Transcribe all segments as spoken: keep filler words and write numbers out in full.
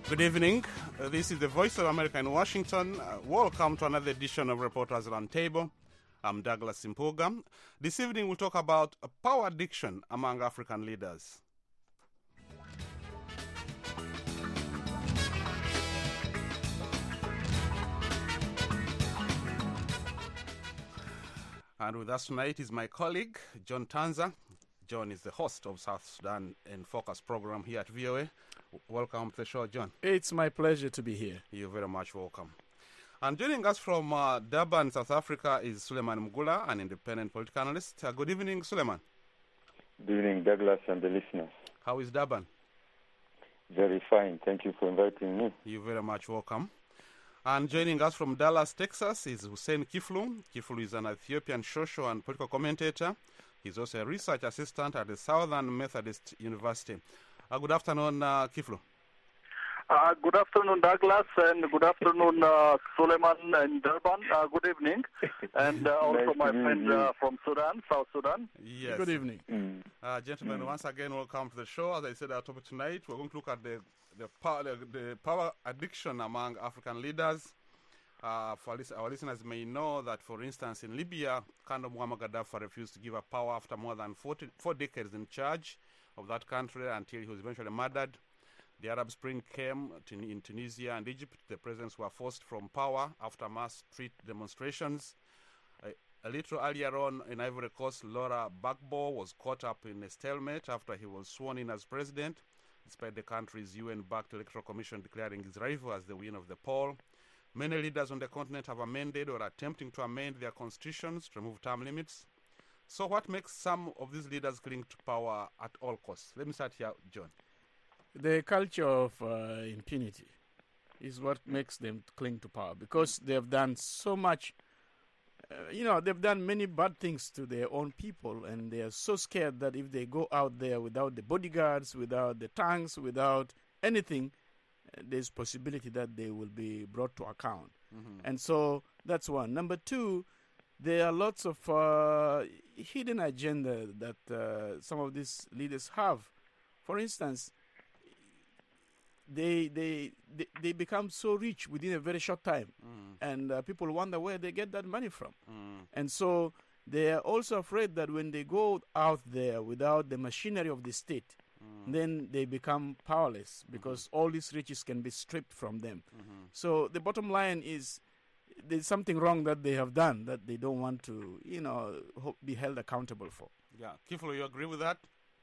Good evening. Uh, this is the Voice of America in Washington. Uh, welcome to another edition of Reporters Roundtable. I'm Douglas Simpuga. This evening we'll talk about uh, power addiction among African leaders. And with us tonight is my colleague, John Tanza. John is the host of South Sudan in Focus program here at V O A. Welcome to the show, John. It's my pleasure to be here. You're very much welcome. And joining us from uh, Durban, South Africa, is Suleiman Mgula, an independent political analyst. Uh, good evening, Suleiman. Good evening, Douglas and the listeners. How is Durban? Very fine. Thank you for inviting me. You're very much welcome. And joining us from Dallas, Texas, is Hussein Kiflu. Kiflu is an Ethiopian social and political commentator. He's also a research assistant at the Southern Methodist University. Uh, good afternoon, uh, Kiflu. Uh, good afternoon, Douglas, and good afternoon, uh, Suleiman and Durban. Uh, good evening. And uh, also Nice my to meet friend you. uh, from Sudan, South Sudan. Yes. Good evening. Mm. Uh, gentlemen, once again, welcome to the show. As I said, our topic tonight, we're going to look at the the power, the, the power addiction among African leaders. Uh, for lis- our listeners may know that, for instance, in Libya, Colonel Muammar Gaddafi refused to give up power after more than forty, four decades in charge of that country until he was eventually murdered. The Arab Spring came to, in Tunisia and Egypt. The presidents were forced from power after mass street demonstrations. A, a little earlier on in Ivory Coast, Laurent Gbagbo was caught up in a stalemate after he was sworn in as president, despite the country's U N-backed electoral commission declaring his rival as the winner of the poll. Many leaders on the continent have amended or are attempting to amend their constitutions to remove term limits. So what makes some of these leaders cling to power at all costs? Let me start here, John. The culture of uh, impunity is what makes them cling to power because they have done so much. Uh, you know, they've done many bad things to their own people, and they are so scared that if they go out there without the bodyguards, without the tanks, without anything, uh, there's possibility that they will be brought to account. Mm-hmm. And so that's one. Number two, there are lots of uh, hidden agenda that uh, some of these leaders have. For instance, they they they, they become so rich within a very short time, Mm. and uh, people wonder where they get that money from. Mm. And so they are also afraid that when they go out there without the machinery of the state, Mm. then they become powerless because all these riches can be stripped from them. Mm-hmm. So the bottom line is there's something wrong that they have done that they don't want to, you know, ho- be held accountable for. Yeah. Kiflu, you agree with that?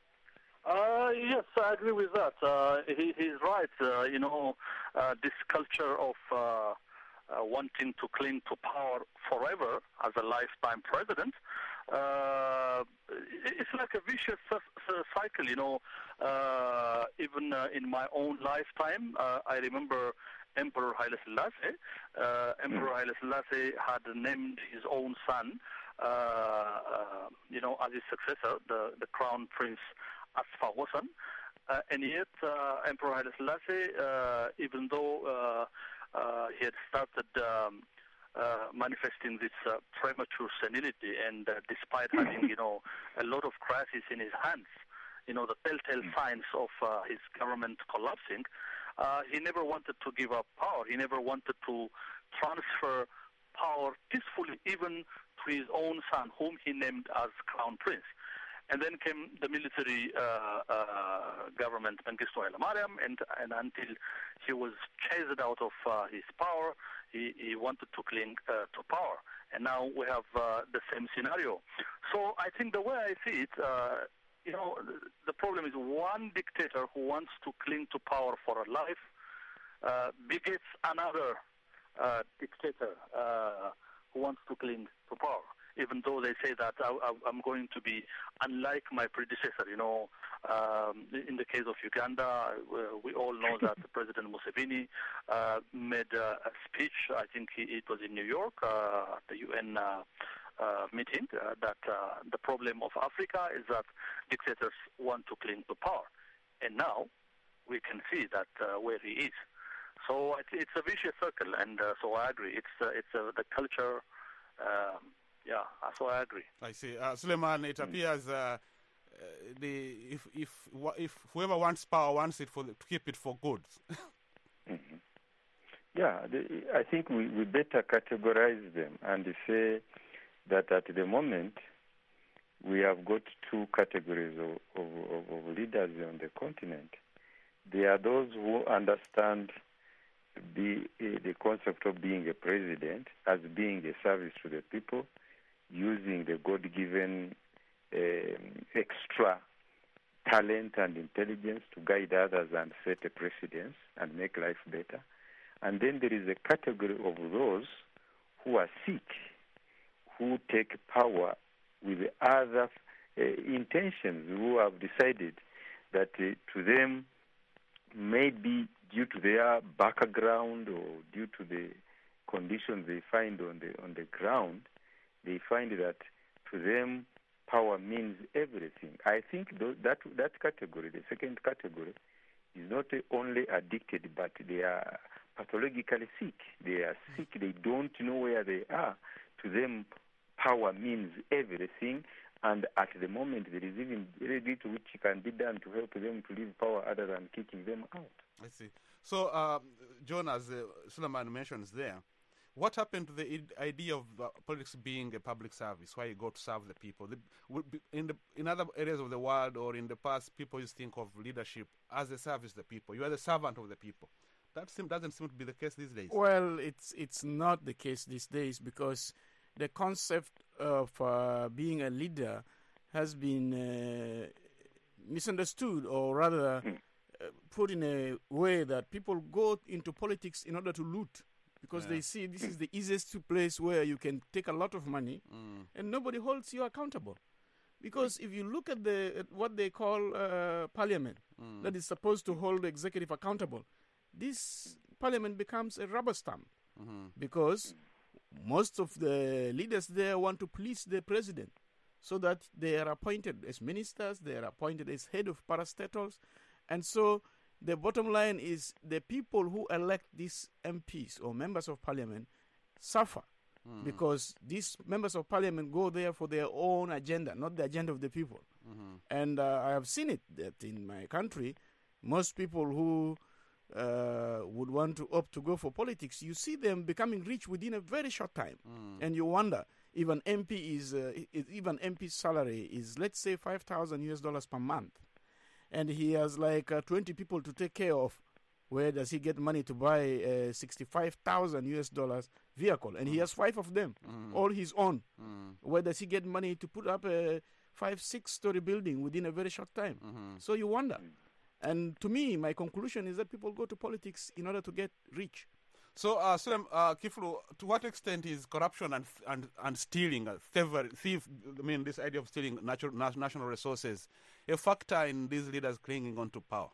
Uh, yes, I agree with that. Uh, he, he's right. Uh, you know, uh, this culture of uh, uh, wanting to cling to power forever as a lifetime president, uh, it's like a vicious c- c- cycle, you know. Uh, even uh, in my own lifetime, uh, I remember Emperor Haile Selassie. Uh, Emperor Haile Selassie had named his own son, uh, uh, you know, as his successor, the, the crown prince Asfa Wassan. Uh, and yet, uh, Emperor Haile Selassie, uh, even though uh, uh, he had started um, uh, manifesting this uh, premature senility, and uh, despite having, you know, a lot of crises in his hands, you know, the telltale signs of uh, his government collapsing, uh, he never wanted to give up power. He never wanted to transfer power peacefully, even to his own son, whom he named as crown prince. And then came the military uh, uh, government, Mengistu Haile Mariam, and, and until he was chased out of uh, his power, he, he wanted to cling uh, to power. And now we have uh, the same scenario. So I think the way I see it, uh, you know, the problem is one dictator who wants to cling to power for a life uh, begets another uh, dictator uh, who wants to cling to power, even though they say that I, I, I'm going to be unlike my predecessor. You know, um, in the case of Uganda, uh, we all know that President Museveni uh, made uh, a speech, I think he, it was in New York, uh, at the U N uh, uh, meeting, uh, that uh, the problem of Africa is that dictators want to cling to power. And now we can see that uh, where he is. So it's, it's a vicious circle, and uh, so I agree. It's uh, it's uh, the culture. Um, yeah, so I agree. I see. Uh, Suleiman, it appears uh, the if if if whoever wants power wants it for the, to keep it for good. Yeah, the, I think we, we better categorize them and say that at the moment we have got two categories of, of, of, of leaders on the continent. There are those who understand the, uh, the concept of being a president as being a service to the people, using the God-given um, extra talent and intelligence to guide others and set a precedence and make life better. And then there is a category of those who are sick, who take power with other uh, intentions, who have decided that uh, to them, maybe due to their background or due to the conditions they find on the on the ground, they find that to them power means everything. I think th- that that category, the second category, is not only addicted, but they are pathologically sick. They are sick. They don't know where they are. To them, power means everything. And at the moment, there is even very little which can be done to help them to leave power other than kicking them out. I see. So, uh, John, as uh, Suleiman mentions there, what happened to the id- idea of uh, politics being a public service, where you go to serve the people? The, in, the, in other areas of the world or in the past, people used to think of leadership as a service to the people. You are the servant of the people. That seem, doesn't seem to be the case these days. Well, it's it's not the case these days because the concept of uh, being a leader has been uh, misunderstood, or rather uh, put in a way that people go into politics in order to loot, because Yeah. they see this is the easiest place where you can take a lot of money Mm. and nobody holds you accountable. Because if you look at the at what they call uh, parliament, Mm. that is supposed to hold the executive accountable, this parliament becomes a rubber stamp Mm-hmm. because most of the leaders there want to please the president, so that they are appointed as ministers, they are appointed as head of parastatals, and so the bottom line is the people who elect these M Ps or members of parliament suffer Mm. because these members of parliament go there for their own agenda, not the agenda of the people. Mm-hmm. And uh, I have seen it that in my country, most people who uh, would want to opt to go for politics, you see them becoming rich within a very short time. Mm. And you wonder, even M P is, uh, is even M P's salary is, let's say, five thousand U S dollars per month. And he has like uh, twenty people to take care of. Where does he get money to buy a sixty-five thousand U S dollars vehicle? And he has five of them, Mm. all his own. Mm. Where does he get money to put up a five, six-story building within a very short time? Mm-hmm. So you wonder. And to me, my conclusion is that people go to politics in order to get rich. So, uh, Sulem, uh, Kiflu, to what extent is corruption and and and stealing, uh, favor, thief, I mean, this idea of stealing natural, na- national resources, a factor in these leaders clinging on to power?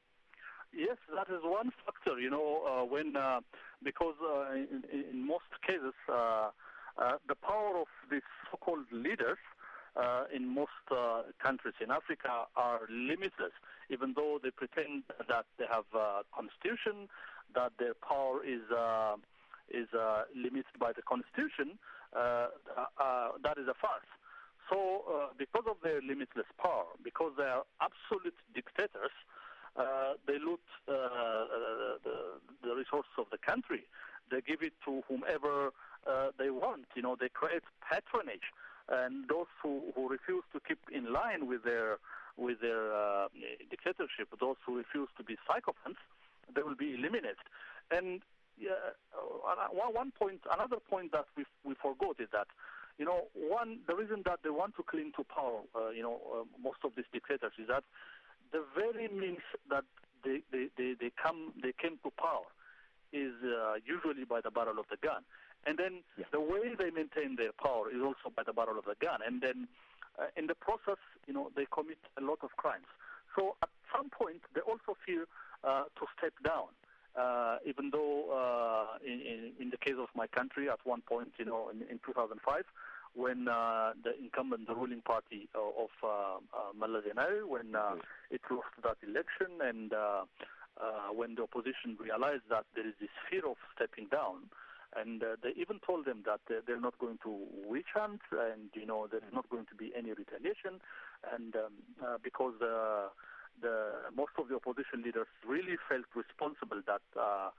Yes, that is one factor, you know, uh, when, uh, because uh, in, in most cases, uh, uh, the power of these so-called leaders uh, in most uh, countries in Africa are limitless, even though they pretend that they have a constitution, that their power is uh, is uh, limited by the constitution. Uh, uh, that is a farce. So uh, because of their limitless power, because they are absolute dictators, Uh, they loot uh, uh, the, the resources of the country. They give it to whomever uh, they want. You know, they create patronage, and those who, who refuse to keep in line with their with their uh, dictatorship, those who refuse to be sycophants, they will be eliminated. And yeah, uh, one point, another point that we we forgot is that, you know, one the reason that they want to cling to power, uh, you know, uh, most of these dictators is that the very means that they they, they, they come they came to power is uh, usually by the barrel of the gun, and then Yeah. the way they maintain their power is also by the barrel of the gun, and then uh, in the process, you know, they commit a lot of crimes. So at some point, they also fear uh, to step down. Uh, even though uh, in, in, in the case of my country, at one point, you know, in, in two thousand five, when uh, the incumbent, the ruling party of, of uh, uh, Meles Zenawi, when uh, it lost that election, and uh, uh, when the opposition realized that there is this fear of stepping down, and uh, they even told them that uh, they're not going to witch hunt, and you know there is not going to be any retaliation, and um, uh, because uh, the most of the opposition leaders really felt responsible that uh,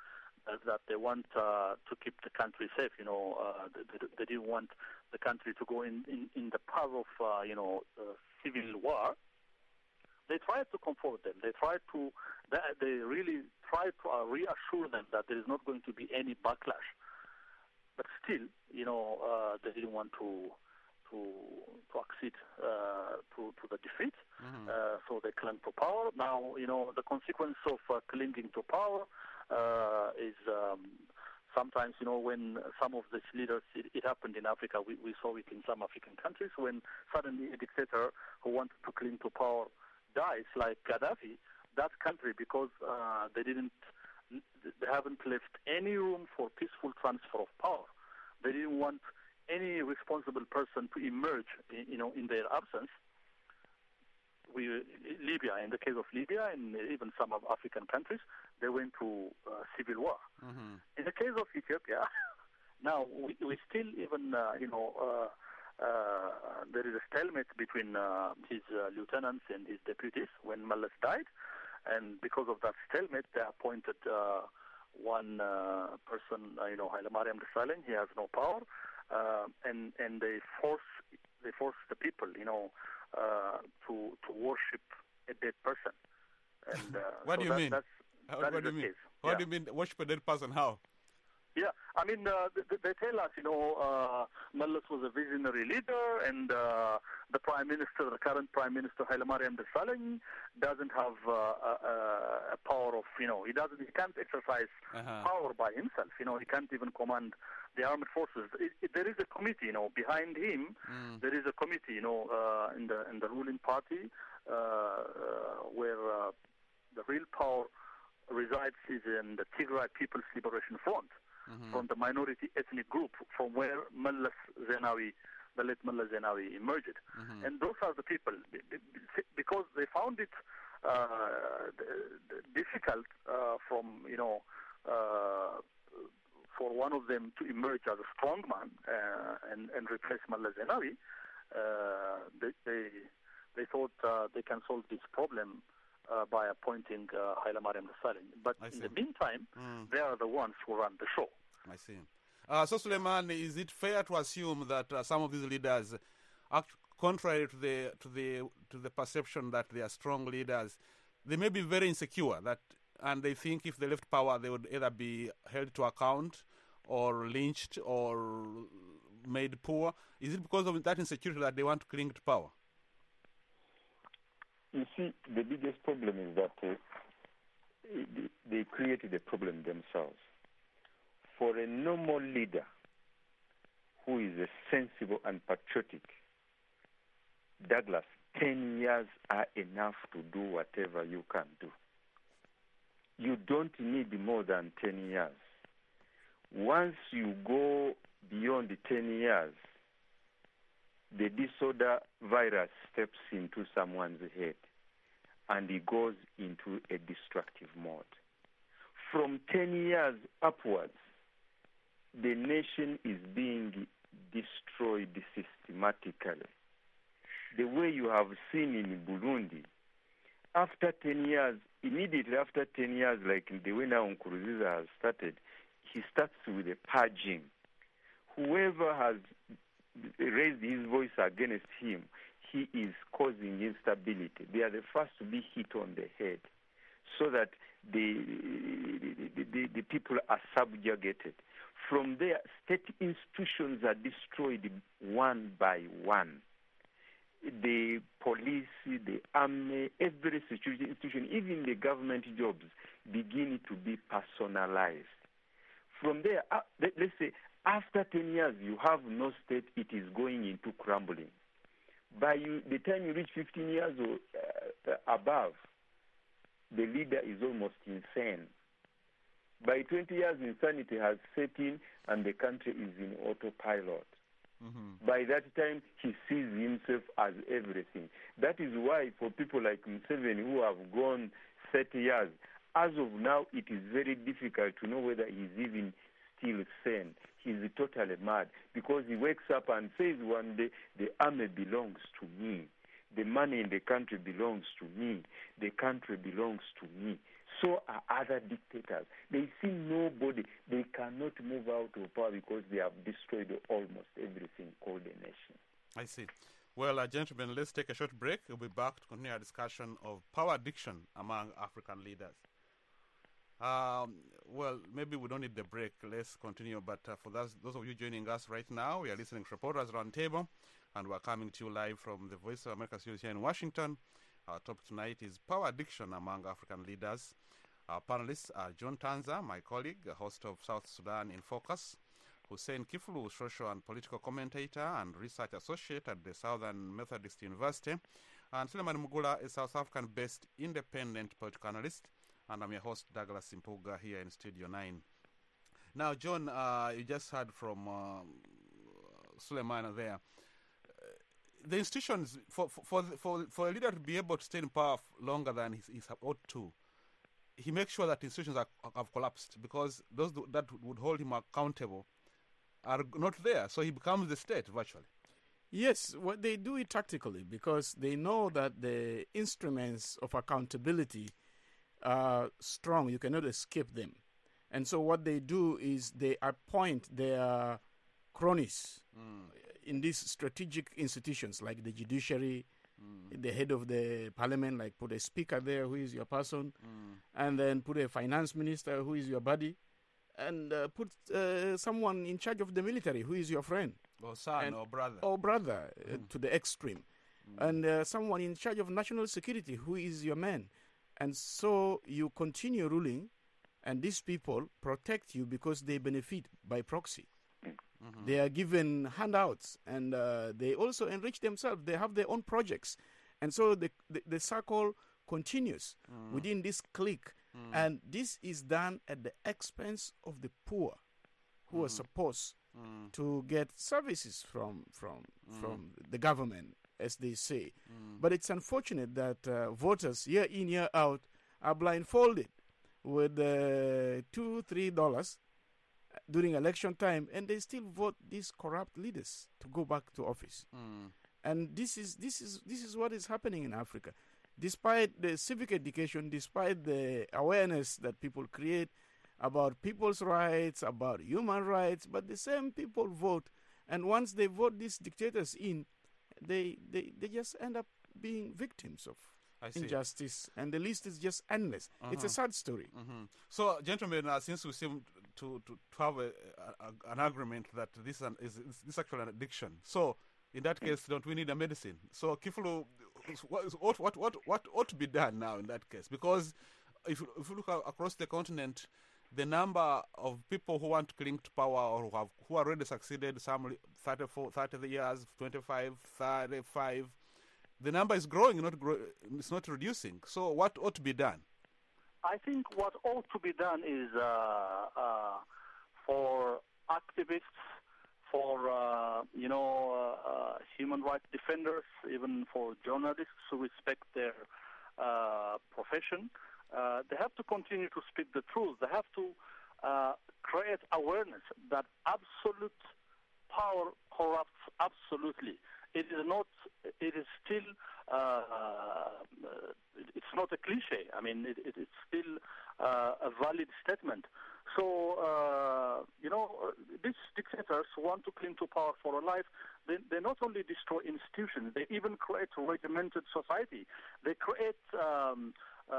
uh, that they want uh, to keep the country safe. You know, uh, they, they didn't want the country to go in, in, in the path of, uh, you know, uh, civil war. They tried to comfort them. They tried to, they really tried to uh, reassure them that there is not going to be any backlash. But still, you know, uh, they didn't want to to to accede uh, to to the defeat. Mm-hmm. uh, so they clung to power. Now, you know, the consequence of uh, clinging to power uh, is um, sometimes, you know, when some of these leaders, it, it happened in Africa. We, we saw it in some African countries when suddenly a dictator who wanted to cling to power dies, like Gaddafi. That country, because uh, they didn't, they haven't left any room for peaceful transfer of power. They didn't want any responsible person to emerge, you know, in their absence. We, Libya, in the case of Libya, and even some of African countries, they went to uh, civil war. Mm-hmm. In the case of Ethiopia, now we, we still even, uh, you know, uh, uh, there is a stalemate between uh, his uh, lieutenants and his deputies when Mallas died, and because of that stalemate, they appointed uh, one uh, person, uh, you know, Haile Mariam Desalegn. He has no power. Uh, and and they force they force the people, you know, uh, to to worship a dead person. And uh, what so do you that, mean? That's, How, that what do you mean? Case. What yeah. do you mean worship a dead person? How? Yeah, I mean, uh, they, they tell us, you know, uh, Mallas was a visionary leader, and uh, the Prime Minister, the current Prime Minister, Haile Mariam Desalegn, doesn't have uh, a, a power of, you know, he doesn't, he can't exercise uh-huh. power by himself. You know, he can't even command the armed forces. It, it, there is a committee, you know, behind him. Mm. There is a committee, you know, uh, in the in the ruling party, uh, uh, where uh, the real power resides is in the Tigray People's Liberation Front. Mm-hmm. From the minority ethnic group from where Mallas Zenawi, the late Mallas Zenawi emerged. Mm-hmm. And those are the people, because they found it uh, difficult uh, from, you know, uh, for one of them to emerge as a strongman uh, and, and replace Mallas Zenawi. Uh, they, they, they thought uh, they can solve this problem Uh, by appointing uh, Haile Mariam Desalegn. But in the meantime, mm. they are the ones who run the show. I see. Uh, so, Suleiman, is it fair to assume that uh, some of these leaders, act contrary to the to the to the perception that they are strong leaders, they may be very insecure, that, and they think if they left power, they would either be held to account or lynched or made poor? Is it because of that insecurity that they want to cling to power? You see, the biggest problem is that uh, they created a problem themselves. For a normal leader who is a sensible and patriotic, Douglas, ten years are enough to do whatever you can do. You don't need more than ten years. Once you go beyond the ten years, the disorder virus steps into someone's head and he goes into a destructive mode. From ten years upwards, the nation is being destroyed systematically. The way you have seen in Burundi, after ten years, immediately after ten years, like the way now Nkurunziza has started, he starts with a purging. Whoever has raised his voice against him, he is causing instability. They are the first to be hit on the head so that the, the, the, the people are subjugated. From there, state institutions are destroyed one by one. The police, the army, every security institution, even the government jobs begin to be personalized. From there, uh, let, let's say, after ten years, you have no state, it is going into crumbling. By you, the time you reach fifteen years or uh, above, the leader is almost insane. By twenty years, insanity has set in and the country is in autopilot. Mm-hmm. By that time, he sees himself as everything. That is why for people like Museveni who have gone thirty years, as of now, it is very difficult to know whether he is even still sane. He's totally mad because he wakes up and says one day, the army belongs to me. The money in the country belongs to me. The country belongs to me. So are other dictators. They see nobody. They cannot move out of power because they have destroyed almost everything called a nation. I see. Well, uh, gentlemen, let's take a short break. We'll be back to continue our discussion of power addiction among African leaders. Um, well, maybe we don't need the break. Let's continue. But uh, for those, those of you joining us right now, we are listening to Reporters Roundtable, and we're coming to you live from the Voice of America studios here in Washington. Our topic tonight is power addiction among African leaders. Our panelists are John Tanza, my colleague, host of South Sudan in Focus, Hussein Kiflu, social and political commentator and research associate at the Southern Methodist University, and Suleiman Mugula, a South African-based independent political analyst, and I'm your host, Douglas Impuga, here in Studio nine. Now, John, uh, you just heard from uh, Suleiman there. The institutions, for for for for a leader to be able to stay in power longer than he is ought to, he makes sure that institutions are, have collapsed, because those that would hold him accountable are not there. So he becomes the state virtually. Yes, what they do it tactically, because they know that the instruments of accountability are strong. You cannot escape them. And so what they do is they appoint their cronies mm. in these strategic institutions like the judiciary, mm. the head of the parliament, like put a speaker there who is your person, mm. and then put a finance minister who is your buddy, and uh, put uh, someone in charge of the military who is your friend. Or son, and, or brother. Or brother, mm. uh, to the extreme. Mm. And uh, someone in charge of national security who is your man. And so you continue ruling, and these people protect you because they benefit by proxy. Mm-hmm. They are given handouts, and uh, they also enrich themselves. They have their own projects. And so the, the, the circle continues mm. within this clique. Mm. And this is done at the expense of the poor, who mm. are supposed mm. to get services from from mm. from the government, as they say. Mm. But it's unfortunate that uh, voters year in, year out are blindfolded with uh, two, three dollars during election time, and they still vote these corrupt leaders to go back to office. Mm. And this is this is this is what is happening in Africa. Despite the civic education, despite the awareness that people create about people's rights, about human rights, but the same people vote, and once they vote these dictators in, they they, they just end up being victims of injustice, and the list is just endless. Uh-huh. It's a sad story. Mm-hmm. So, gentlemen, uh, since we seem to, to, to have a, a, an agreement that this an, is, is this actually an addiction, so in that case, don't we need a medicine? So, Kiflu, what what what what ought to be done now in that case? Because if if you look across the continent, the number of people who want to cling to power or who have who already succeeded, some thirty-four, thirty years, twenty-five, thirty-five, the number is growing, not grow, it's not reducing. So, what ought to be done? I think what ought to be done is uh, uh, for activists, for uh, you know uh, uh, human rights defenders, even for journalists who respect their uh, profession, uh, they have to continue to speak the truth. They have to uh, create awareness that absolute power corrupts absolutely. It is not. It is still. Uh, uh, it's not a cliche. I mean, it, it, it's still uh, a valid statement. So, uh, you know, these dictators who want to cling to power for a life, they, they not only destroy institutions, they even create a regimented society. They create um, uh,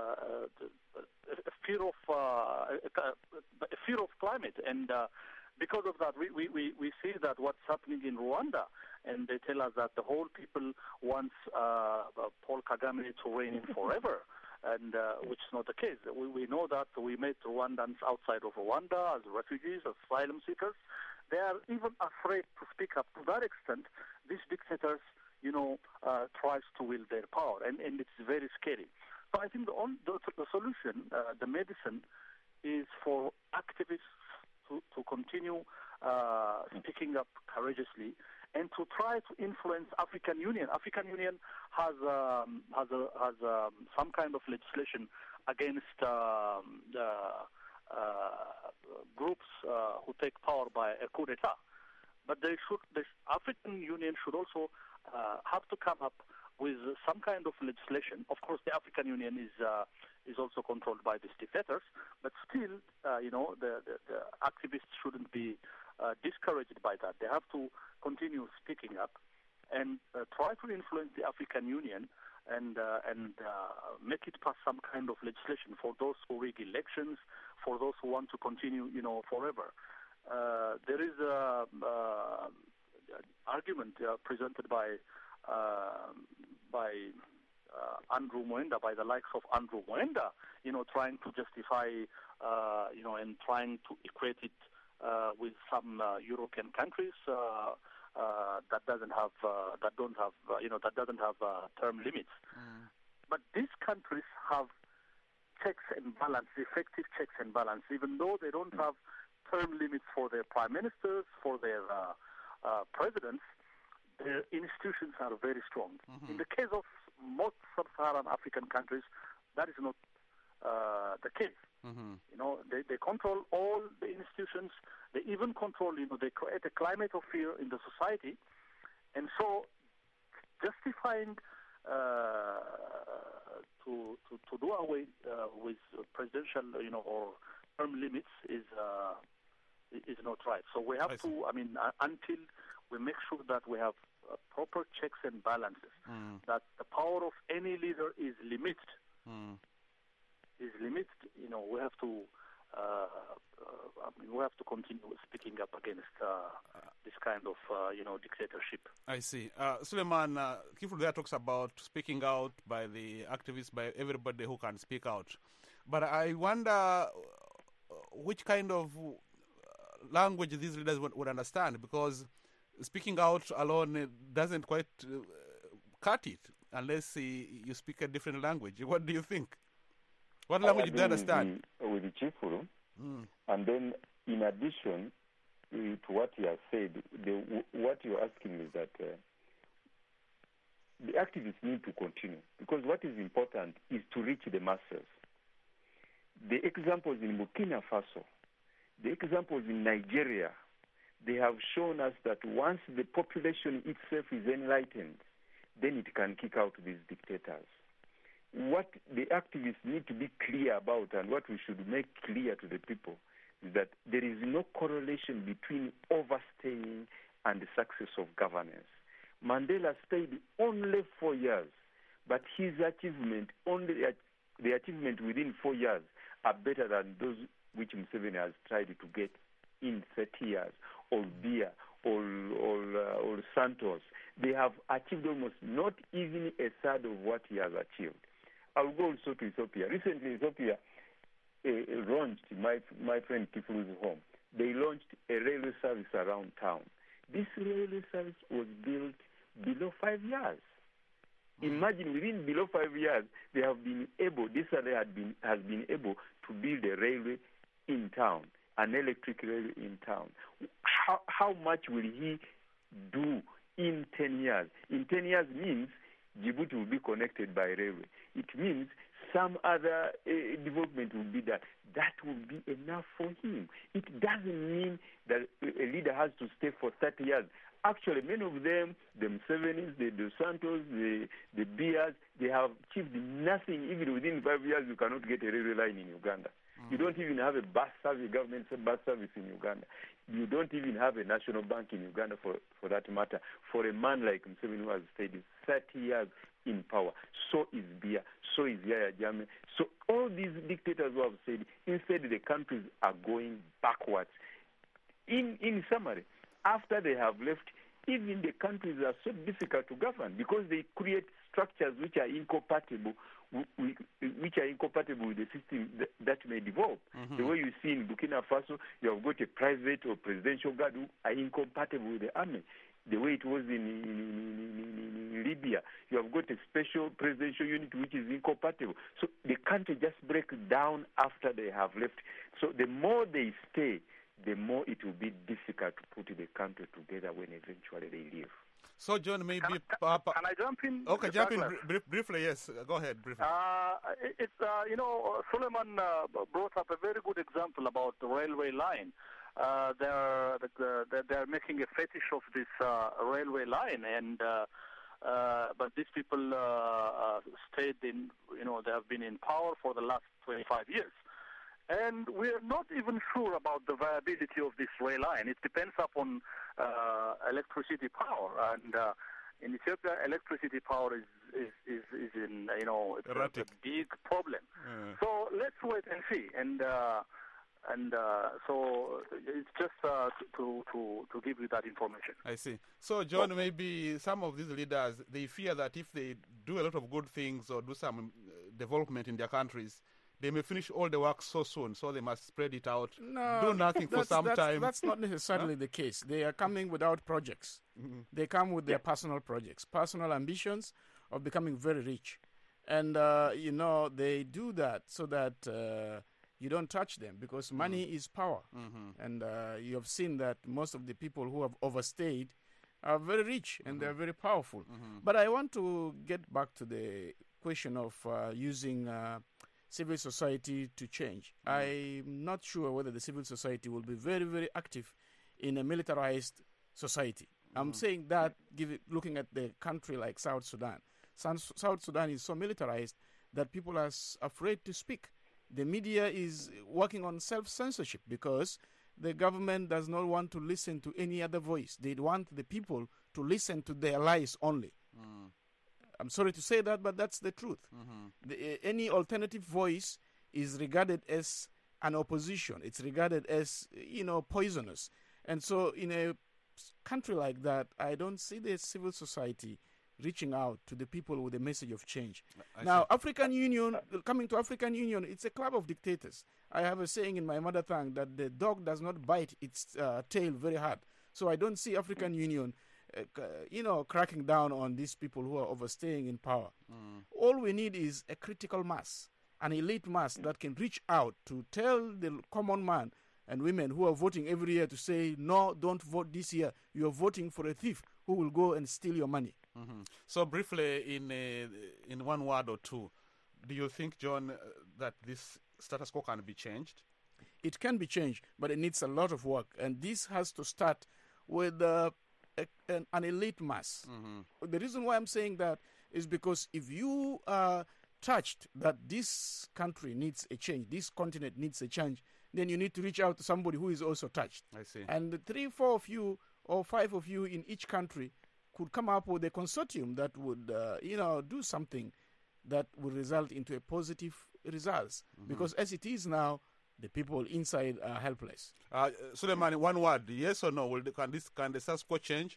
a fear of uh, a fear of climate, and uh, because of that, we, we, we, we see that what's happening in Rwanda, and they tell us that the whole people wants uh, Paul Kagame to reign forever. And uh, which is not the case. We, we know that we met Rwandans outside of Rwanda as refugees, as asylum seekers. They are even afraid to speak up. To that extent, these dictators, you know, uh, tries to wield their power, and, and it's very scary. So I think the, on, the, the solution, uh, the medicine, is for activists to, to continue uh, speaking up courageously, and to try to influence African Union. African Union has um, has, a, has um, some kind of legislation against um, the, uh, groups uh, who take power by a coup d'etat. But they should, the African Union should also uh, have to come up with some kind of legislation. Of course, the African Union is uh, is also controlled by these dictators, but still, uh, you know, the, the, the activists shouldn't be uh, discouraged by that. They have to continue speaking up and uh, try to influence the African Union and uh, and uh, make it pass some kind of legislation for those who rig elections, for those who want to continue, you know, forever. Uh, there is a uh, argument uh, presented by uh, by uh, Andrew Mwenda, by the likes of Andrew Mwenda, you know, trying to justify, uh, you know, and trying to equate it uh, with some uh, European countries uh, uh, that doesn't have, uh, that don't have, uh, you know, that doesn't have uh, term limits. Mm. But these countries have checks and balance, effective checks and balance, even though they don't have term limits for their prime ministers, for their uh, uh, presidents. Their institutions are very strong. Mm-hmm. In the case of most sub-Saharan African countries, that is not uh, the case. Mm-hmm. You know, they, they control all the institutions. They even control, you know, they create a climate of fear in the society. And so justifying uh, to, to, to do away uh, with presidential, you know, or term limits is uh, is not right. So we have I to, I mean, uh, until we make sure that we have uh, proper checks and balances, mm. that the power of any leader is limited, mm. is limited, you know, we have to, uh, uh, I mean, we have to continue speaking up against uh, this kind of, uh, you know, dictatorship. I see. Uh, Suleiman, uh, Kiflu talks about speaking out by the activists, by everybody who can speak out. But I wonder which kind of language these leaders would, would understand, because speaking out alone doesn't quite uh, cut it unless uh, you speak a different language. What do you think? What language do they understand? With the Chifuru, mm. and then in addition uh, to what you have said, the, what you're asking is that uh, the activists need to continue, because what is important is to reach the masses. The examples in Burkina Faso, the examples in Nigeria, they have shown us that once the population itself is enlightened, then it can kick out these dictators. What the activists need to be clear about, and what we should make clear to the people, is that there is no correlation between overstaying and the success of governance. Mandela stayed only four years, but his achievement, only the achievement within four years, are better than those which Museveni has tried to get in thirty years, or Biya, or, or, uh, or Santos. They have achieved almost not even a third of what he has achieved. I'll go also to Ethiopia. Recently, Ethiopia uh, launched, my, my friend Kiflu's home, they launched a railway service around town. This railway service was built below five years. Imagine within below five years, they have been able, this area had been, has been able to build a railway in town, an electric railway in town. How, how much will he do in ten years? In ten years means Djibouti will be connected by railway. It means some other uh, development will be that. That will be enough for him. It doesn't mean that a leader has to stay for thirty years. Actually, many of them, the Musevenis, the Dos Santos, the, the Biyas, they have achieved nothing. Even within five years, you cannot get a railway line in Uganda. Mm-hmm. You don't even have a bus service, government bus service in Uganda. You don't even have a national bank in Uganda, for, for that matter. For a man like Museveni, who has stayed thirty years in power, so is Biya, so is Yahya Jammeh. So all these dictators who have said, instead the countries are going backwards. In, in summary, after they have left, even the countries are so difficult to govern because they create structures which are incompatible, which are incompatible with the system that, that may develop. Mm-hmm. The way you see in Burkina Faso, you have got a private or presidential guard who are incompatible with the army. The way it was in, in, in, in Libya, you have got a special presidential unit which is incompatible. So the country just breaks down after they have left. So the more they stay, the more it will be difficult to put the country together when eventually they leave. So, John, maybe... Can, uh, can I jump in? Okay, jump in br- briefly, yes. Go ahead, briefly. Uh, it's, uh, you know, Suleiman uh, brought up a very good example about the railway line. Uh, they're, they're, they're making a fetish of this uh, railway line, and uh, uh, but these people uh, uh, stayed in, you know, they have been in power for the last twenty-five years. And we're not even sure about the viability of this rail line. It depends upon uh, electricity power. And uh, in Ethiopia, electricity power is, is, is, is in, you know, it's a, a big problem. Yeah. So let's wait and see. And uh, and uh, so it's just uh, to, to, to give you that information. I see. So, John, so, maybe some of these leaders, they fear that if they do a lot of good things or do some development in their countries, they may finish all the work so soon, so they must spread it out, no, do nothing for some that's, time. That's not necessarily huh? the case. They are coming without projects. Mm-hmm. They come with their yeah. personal projects, personal ambitions of becoming very rich. And, uh, you know, they do that so that uh, you don't touch them, because money mm-hmm. is power. Mm-hmm. And uh, you have seen that most of the people who have overstayed are very rich and mm-hmm. they're very powerful. Mm-hmm. But I want to get back to the question of uh, using... Uh, civil society to change. Mm. I'm not sure whether the civil society will be very, very active in a militarized society. Mm. I'm saying that give it, looking at the country like South Sudan. South, South Sudan is so militarized that people are s- afraid to speak. The media is working on self-censorship because the government does not want to listen to any other voice. They want the people to listen to their lies only. Mm. I'm sorry to say that, but that's the truth. Mm-hmm. The, uh, any alternative voice is regarded as an opposition. It's regarded as, you know, poisonous. And so in a country like that, I don't see the civil society reaching out to the people with a message of change. I now, see. African Union, coming to African Union, it's a club of dictators. I have a saying in my mother tongue that the dog does not bite its uh, tail very hard. So I don't see African Union Uh, you know, cracking down on these people who are overstaying in power. Mm. All we need is a critical mass, an elite mass that can reach out to tell the common man and women who are voting every year to say, no, don't vote this year. You're voting for a thief who will go and steal your money. Mm-hmm. So briefly, in a, in one word or two, do you think, John, uh, that this status quo can be changed? It can be changed, but it needs a lot of work. And this has to start with uh, A, an, an elite mass. Mm-hmm. The reason why I'm saying that is because if you are touched that this country needs a change, this continent needs a change, then you need to reach out to somebody who is also touched. I see. And the three, four of you or five of you in each country could come up with a consortium that would, uh, you know, do something that would result into a positive results. Mm-hmm. Because as it is now, the people inside are helpless. Uh, Suleiman, one word, yes or no? Will the, can this can the status quo change?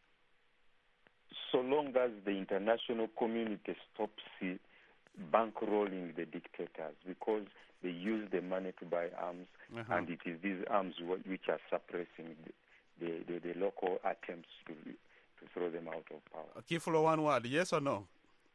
So long as the international community stops uh, bankrolling the dictators, because they use the money to buy arms, uh-huh. and it is these arms which are suppressing the, the, the, the local attempts to to throw them out of power. Uh, Kiflo, one word, yes or no?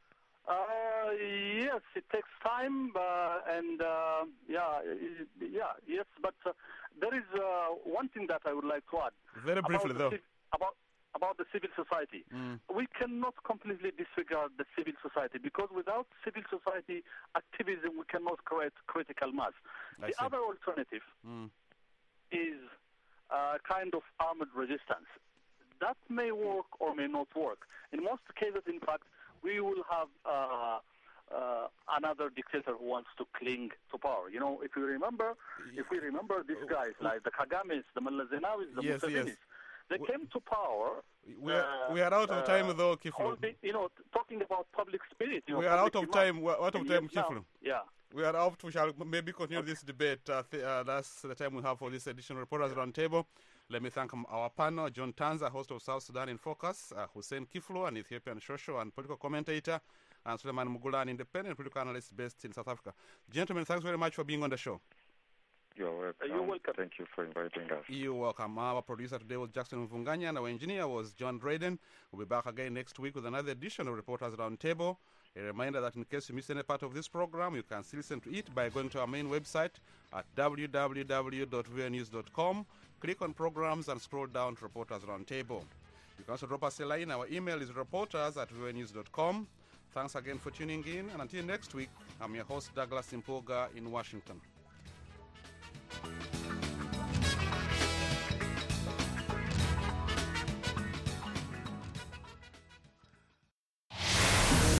Uh, yes, it takes time, uh, and uh, yeah, yeah, yes. But uh, there is uh, one thing that I would like to add. Very briefly, though. Civ- about about the civil society, mm. we cannot completely disregard the civil society, because without civil society activism, we cannot create critical mass. I the see. other alternative mm. is a kind of armed resistance. That may work or may not work. In most cases, in fact, we will have uh, uh, another dictator who wants to cling to power. You know, if you remember, if we remember these guys, like the Kagames, the Mullah Zenawis, the yes, Musevenis, yes. they we, came to power. We are, uh, we are out of time, uh, though, Kiflo. The, you know, talking about public spirit. You know, we are out of time. We are out of time, yes, Kiflo. Yeah. We are out. We shall maybe continue this debate. Uh, th- uh, that's the time we have for this edition of Reporters Roundtable. Let me thank our panel, John Tanza, host of South Sudan in Focus, uh, Hussein Kiflo, an Ethiopian social and political commentator, and Suleiman Mugula, an independent political analyst based in South Africa. Gentlemen, thanks very much for being on the show. You're welcome. You're welcome. Thank you for inviting us. You're welcome. Our producer today was Jackson Mvunganya, and our engineer was John Drayden. We'll be back again next week with another edition of Reporters Roundtable. A reminder that in case you missed any part of this program, you can still listen to it by going to our main website at w w w dot v o a news dot com. Click on programs and scroll down to Reporters Roundtable. You can also drop us a line. Our email is reporters at v o a news dot com. Thanks again for tuning in, and until next week, I'm your host, Douglas Impoga in Washington.